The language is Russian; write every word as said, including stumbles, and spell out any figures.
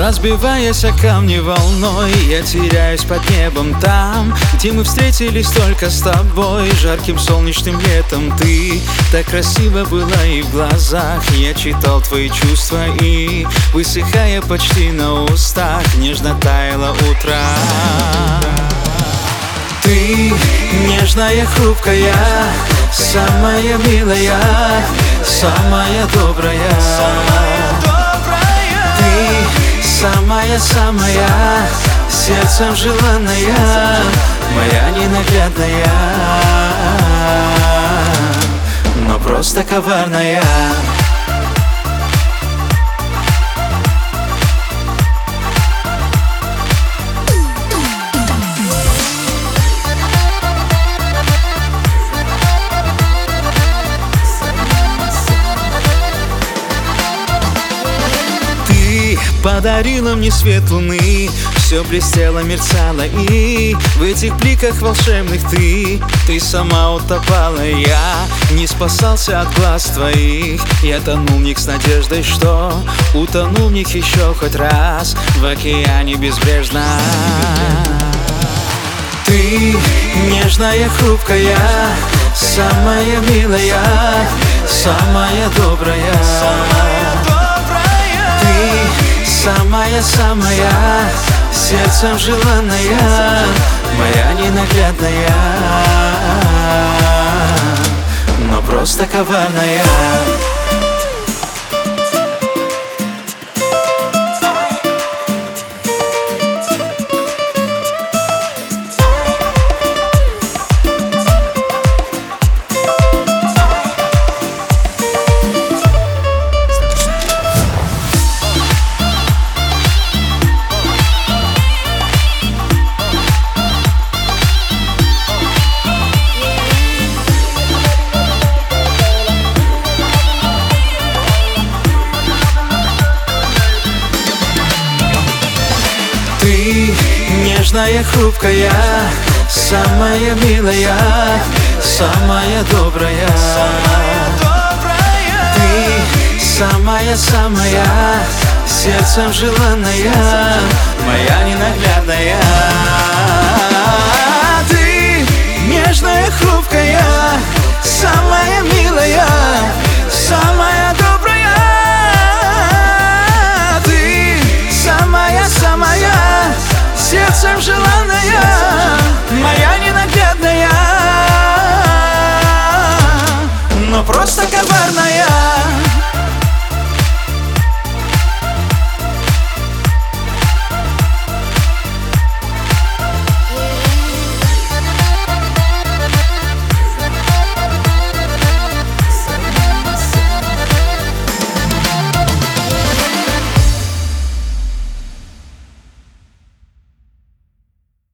Разбиваясь о камни волной, я теряюсь под небом там, где мы встретились только с тобой. Жарким солнечным летом ты так красиво была, и в глазах я читал твои чувства, и, высыхая почти на устах, нежно таяло утро. Ты нежная, хрупкая, самая милая, самая добрая. Ты самая-самая, сердцем желанная, моя ненаглядная, но просто коварная. Подарила мне свет луны, все блестело, мерцало, и в этих бликах волшебных ты, ты сама утопала. Я не спасался от глаз твоих, я тонул в них с надеждой, что утону в них еще хоть раз в океане безбрежно. Ты нежная, хрупкая, самая милая, самая добрая. Самая-самая, сердцем желанная, моя ненаглядная, но просто коварная. Ты нежная, хрупкая, самая милая, самая добрая. Ты самая-самая, сердцем желанная, моя ненаглядная.